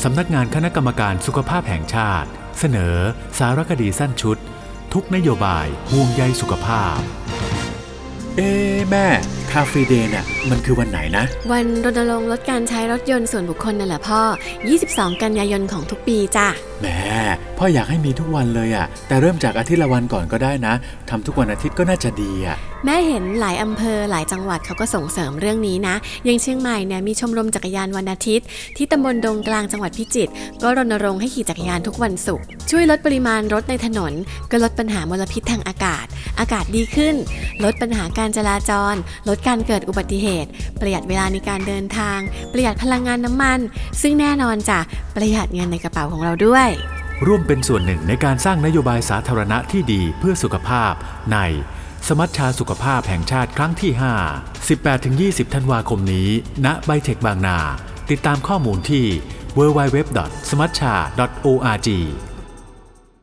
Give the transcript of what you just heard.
สำนักงานคณะกรรมการสุขภาพแห่งชาติเสนอสารคดีสั้นชุดทุกนโยบายห่วงใยสุขภาพแม่คาเฟ่เดย์น่ะมันคือวันไหนนะวันรณรงค์ลดการใช้รถยนต์ส่วนบุคคลนั่นแหละพ่อ22กันยายนของทุกปีจ้ะแม่พ่ออยากให้มีทุกวันเลยอ่ะแต่เริ่มจากอาทิตย์ละวันก่อนก็ได้นะทำทุกวันอาทิตย์ก็น่าจะดีอ่ะแม่เห็นหลายอำเภอหลายจังหวัดเขาก็ส่งเสริมเรื่องนี้นะอย่างเชียงใหม่เนี่ยมีชมรมจักรยานวันอาทิตย์ที่ตำบลดงกลางจังหวัดพิจิตรก็รณรงค์ให้ขี่จักรยานทุกวันศุกร์ช่วยลดปริมาณรถในถนนก็ลดปัญหามลพิษทางอากาศดีขึ้นลดปัญหาการจราจรลดการเกิดอุบัติเหตุประหยัดเวลาในการเดินทางประหยัดพลังงานน้ำมันซึ่งแน่นอนจ้ะประหยัดเงินในกระเป๋าของเราด้วยร่วมเป็นส่วนหนึ่งในการสร้างนโยบายสาธารณะที่ดีเพื่อสุขภาพในสมัชชาสุขภาพแห่งชาติครั้งที่ 5 18-20 ธันวาคมนี้ณไบเทคบางนาติดตามข้อมูลที่ www.smatcha.org